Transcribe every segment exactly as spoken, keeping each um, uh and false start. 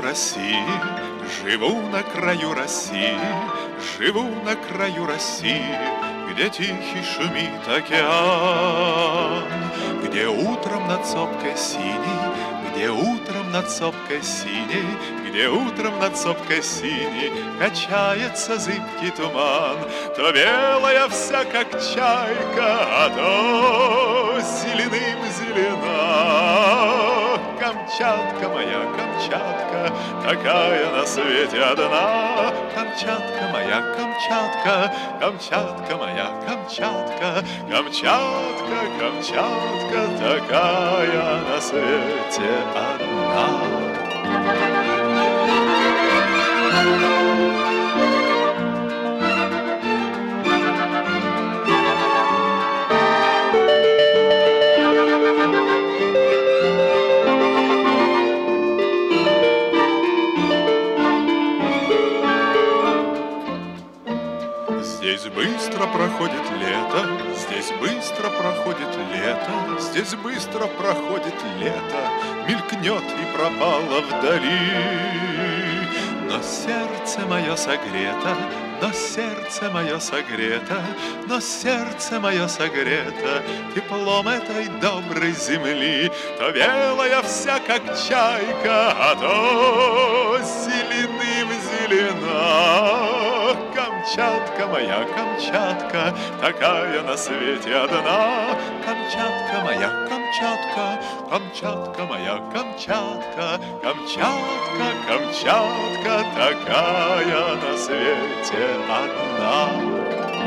России, живу на краю России, живу на краю России, где тихий шумит океан, где утром над сопкой синей, где утром над сопкой синей, где утром над сопкой синей качается зыбкий туман, то белая вся, как чайка, а то зеленым зелена. Камчатка моя, Камчатка, такая на свете одна. Камчатка моя, Камчатка, Камчатка моя, Камчатка, Камчатка, Камчатка, такая на свете одна. Здесь быстро проходит лето, здесь быстро проходит лето, здесь быстро проходит лето, мелькнет и пропало вдали. Но сердце мое согрето, но сердце мое согрето, но сердце мое согрето теплом этой доброй земли. То белая вся, как чайка, а то зеленым зелена. Камчатка моя, Камчатка, такая на свете одна. Камчатка моя, Камчатка, Камчатка моя, Камчатка, Камчатка, Камчатка, такая на свете одна.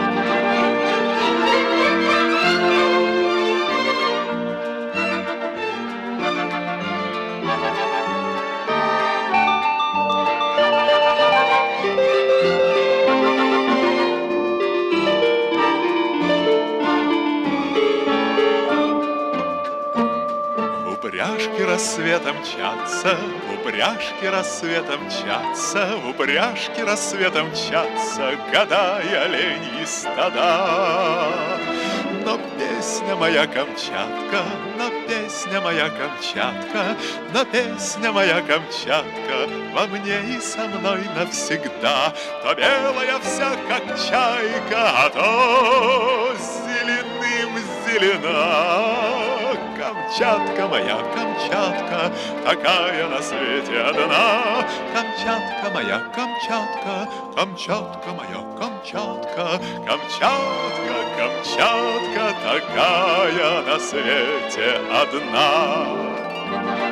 Упряжки рассветом мчатся, упряжки рассветом мчатся, упряжки рассветом мчатся, года и оленьи стада. Но песня моя Камчатка, но песня моя Камчатка, но песня моя Камчатка во мне и со мной навсегда. То белая вся, как чайка, а то зеленым зелена. Камчатка моя, Камчатка, такая на свете одна. Камчатка моя, Камчатка, Камчатка моя, Камчатка, Камчатка, Камчатка, такая на свете одна.